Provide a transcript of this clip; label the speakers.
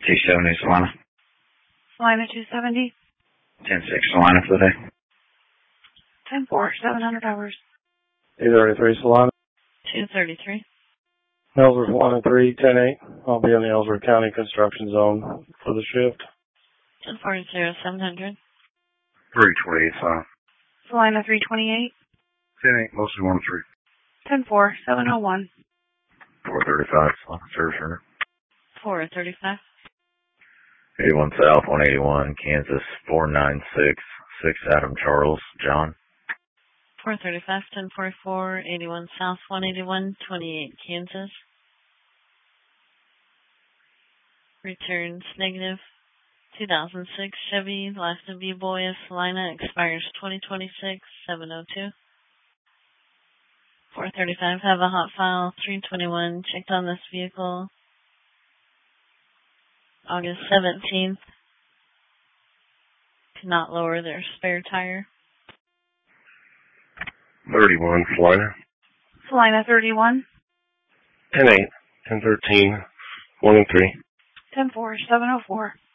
Speaker 1: 270 Salina.
Speaker 2: Salina 270.
Speaker 1: 10-6 Salina for the day.
Speaker 2: 10-4, $700.
Speaker 3: 233 Salina.
Speaker 4: 233.
Speaker 3: Ellsworth 1 and 3, 10-8. I'll be in the Ellsworth County construction zone for the shift.
Speaker 4: 10-4, 700.
Speaker 1: 328 Salina.
Speaker 2: Salina 328.
Speaker 1: 10-8, mostly 1-3.
Speaker 2: 10-4, 701.
Speaker 1: 435 Salina, service runner.
Speaker 4: 435.
Speaker 5: 81 South, 181, Kansas, 496, 6 Adam Charles, John.
Speaker 4: 435, 1044, 81 South, 181, 28 Kansas. Returns negative. 2006 Chevy, last of B-Boy of Salina, expires 2026, 702. 435, have a hot file, 321, checked on this vehicle August 17th. Cannot lower their spare tire.
Speaker 6: 31 Salina.
Speaker 2: Salina 31.
Speaker 6: 10-8, 10-13, 1 and 3.
Speaker 2: 10-4, 704.